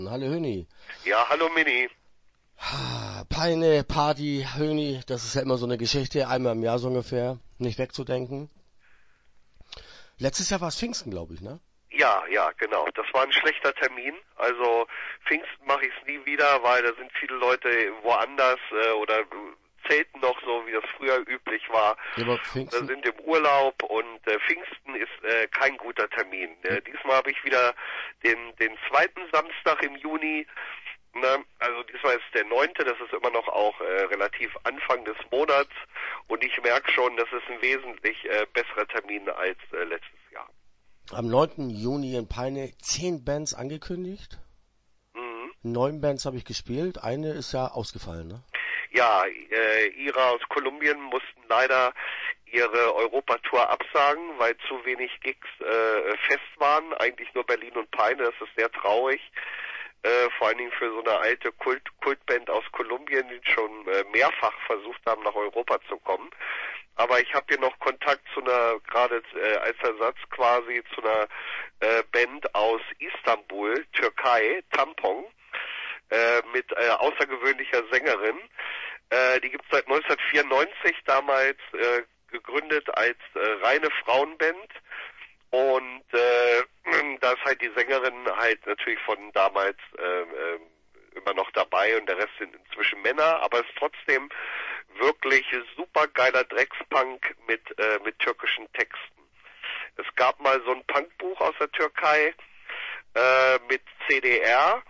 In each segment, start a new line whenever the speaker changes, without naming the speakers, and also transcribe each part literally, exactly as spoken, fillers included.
Hallo Höni.
Ja, hallo Mini.
Peine, Party, Höni, das ist ja immer so eine Geschichte, einmal im Jahr so ungefähr, nicht wegzudenken. Letztes Jahr war es Pfingsten, glaube ich, ne?
Ja, ja, genau. Das war ein schlechter Termin. Also Pfingsten mache ich es nie wieder, weil da sind viele Leute woanders äh, oder zelten noch so, wie das früher üblich war.
Ja, aber
Da
Pfingsten,
sind im Urlaub und äh, Pfingsten ist äh, kein guter Termin. Äh, diesmal habe ich wieder den, den zweiten Samstag im Juni. Ne? Also diesmal ist der neunte, das ist immer noch auch äh, relativ Anfang des Monats und ich merke schon, das ist ein wesentlich äh, besserer Termin als äh, letztes Jahr.
am neunten Juni in Peine zehn Bands angekündigt.
Mhm.
Neun Bands habe ich gespielt, eine ist ja ausgefallen, ne?
Ja, äh, Ira aus Kolumbien mussten leider ihre Europatour absagen, weil zu wenig Gigs äh, fest waren. Eigentlich nur Berlin und Peine, das ist sehr traurig. Äh, vor allen Dingen für so eine alte Kult Kultband aus Kolumbien, die schon äh, mehrfach versucht haben, nach Europa zu kommen. Aber ich habe hier noch Kontakt zu einer, gerade äh, als Ersatz quasi, zu einer äh, Band aus Istanbul, Türkei, Tampon, äh, mit äh, außergewöhnlicher Sängerin. Äh, die gibt es seit neunzehnhundertvierundneunzig, damals äh, gegründet als äh, reine Frauenband. Und äh, da ist halt die Sängerin halt natürlich von damals äh, äh, immer noch dabei und der Rest sind inzwischen Männer, aber es ist trotzdem wirklich super geiler Dreckspunk mit, äh, mit türkischen Texten. Es gab mal so ein Punkbuch aus der Türkei äh, mit C D R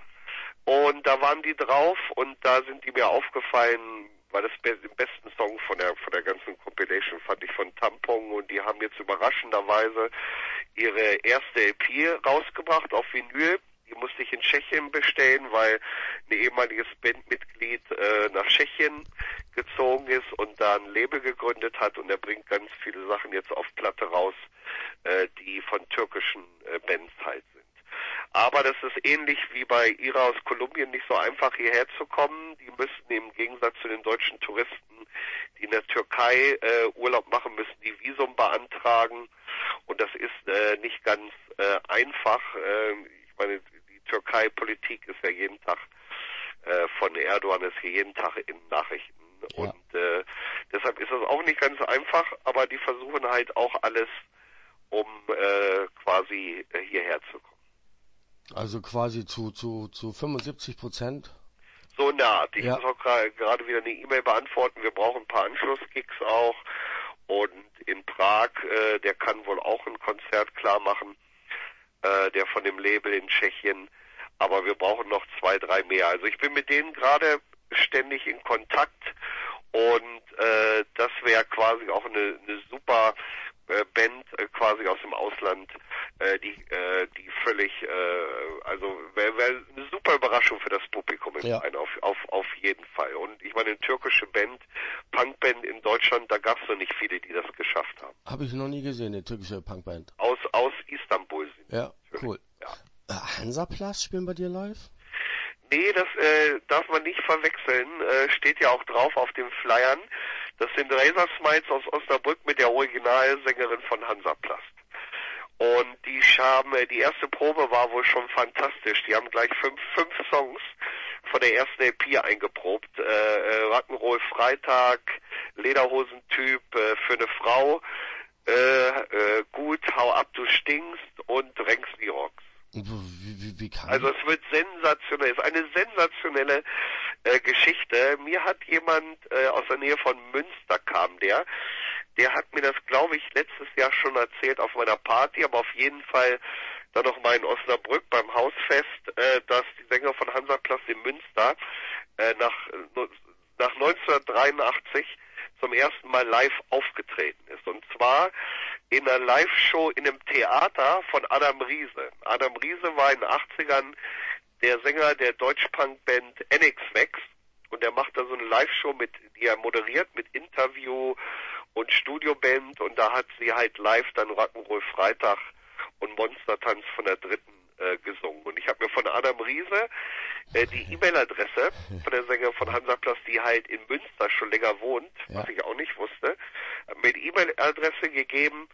und da waren die drauf und da sind die mir aufgefallen, weil das be- den besten Song von der von der ganzen Compilation fand ich von Tampon und die haben jetzt überraschenderweise ihre erste L P rausgebracht auf Vinyl. Die musste ich in Tschechien bestellen, weil ein ehemaliges Bandmitglied äh, nach Tschechien gezogen ist und da ein Label gegründet hat und er bringt ganz viele Sachen jetzt auf Platte raus, äh, die von türkischen äh, Bands halt sind. Aber das ist ähnlich wie bei Ira aus Kolumbien nicht so einfach hierher zu kommen. Die müssten im Gegensatz zu den deutschen Touristen, die in der Türkei äh, Urlaub machen, müssen die Visum beantragen. Und das ist äh, nicht ganz äh, einfach. Äh, ich meine, die Türkei-Politik ist ja jeden Tag äh, von Erdogan ist hier jeden Tag in Nachrichten.
Ja.
Und äh, deshalb ist das auch nicht ganz einfach, aber die versuchen halt auch alles, um äh, quasi äh, hierher zu kommen.
Also quasi zu, zu, zu fünfundsiebzig Prozent.
So in der Art. Ich
Ja.
muss auch gerade gerade wieder eine E-Mail beantworten. Wir brauchen ein paar Anschlussgigs auch. Und in Prag, äh, der kann wohl auch ein Konzert klar machen, äh, der von dem Label in Tschechien. Aber wir brauchen noch zwei, drei mehr. Also ich bin mit denen gerade ständig in Kontakt. Und äh, das wäre quasi auch eine, eine super äh, Band äh, quasi aus dem Ausland, äh, die äh, die völlig, äh, also wäre wär eine super Überraschung für das Publikum im
Ja.
Verein, auf, auf, auf jeden Fall. Und ich meine, eine türkische Band, Punkband in Deutschland, da gab es noch nicht viele, die das geschafft haben.
Habe ich noch nie gesehen, eine türkische Punkband.
Aus, aus Istanbul sind die
Ja,
natürlich.
cool.
Ja.
Äh, Hansaplatz spielen bei dir live?
Nee, das äh, darf man nicht verwechseln. Äh, steht ja auch drauf auf den Flyern. Das sind Razor Smiles aus Osnabrück mit der Originalsängerin von Hansaplast. Und die haben, äh, die erste Probe war wohl schon fantastisch. Die haben gleich fünf, fünf Songs von der ersten L P eingeprobt. Äh, äh, Rock'n'Roll Freitag, Lederhosentyp äh, für eine Frau, äh, äh, gut, hau ab, du stinkst und drängst die Rocks.
Wie, wie, wie kann
Also es wird sensationell, es ist eine sensationelle äh, Geschichte. Mir hat jemand äh, aus der Nähe von Münster kam der, der hat mir das, glaube ich, letztes Jahr schon erzählt auf meiner Party, aber auf jeden Fall dann noch mal in Osnabrück beim Hausfest, äh, dass die Sänger von Hansaplast in Münster äh, nach, nach neunzehnhundertdreiundachtzig zum ersten Mal live aufgetreten ist. Und zwar in einer Live-Show in einem Theater von Adam Riese. Adam Riese war in den achtzigern der Sänger der Deutschpunk-Band N X Vex und er macht da so eine Live-Show, mit, die er moderiert mit Interview und Studioband und da hat sie halt live dann Rock'n'Roll Freitag und Monstertanz von der dritten äh, gesungen. Und ich habe mir von Adam Riese äh, die E-Mail-Adresse von der Sänger von Hansaplast, die halt in Münster schon länger wohnt,
Ja.
was ich auch nicht wusste, hab mir die E-Mail-Adresse gegeben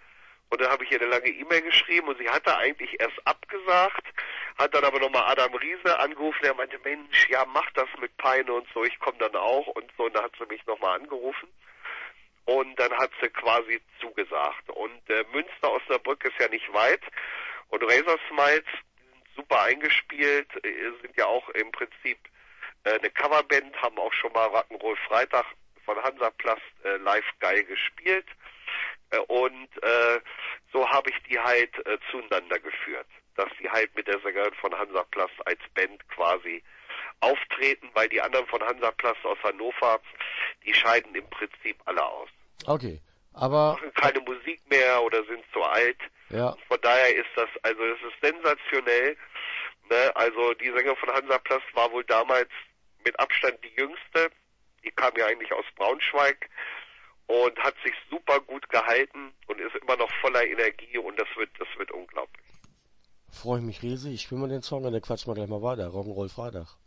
Und dann habe ich ihr eine lange E-Mail geschrieben und sie hatte eigentlich erst abgesagt, hat dann aber nochmal Adam Riese angerufen, der meinte, Mensch, ja, mach das mit Peine und so, ich komme dann auch und so. Und dann hat sie mich nochmal angerufen und dann hat sie quasi zugesagt. Und äh, Münster, Osnabrück ist ja nicht weit und Razor Smiles sind super eingespielt, äh, sind ja auch im Prinzip äh, eine Coverband, haben auch schon mal Rock'n'Roll Freitag von Hansaplast äh, live geil gespielt. Und äh, so habe ich die halt äh, zueinander geführt, dass die halt mit der Sängerin von Hansaplast als Band quasi auftreten, weil die anderen von Hansaplast aus Hannover, die scheiden im Prinzip alle aus.
Okay, aber...
Machen keine Musik mehr oder sind zu alt.
Ja.
Und von daher ist das, also es ist sensationell. Ne? Also die Sängerin von Hansaplast war wohl damals mit Abstand die jüngste. Die kam ja eigentlich aus Braunschweig. Und hat sich super gut gehalten und ist immer noch voller Energie und das wird, das wird unglaublich.
Freue ich mich riesig. Ich spiele mal den Song und dann quatschen wir gleich mal weiter. Rock'n'Roll Freitag.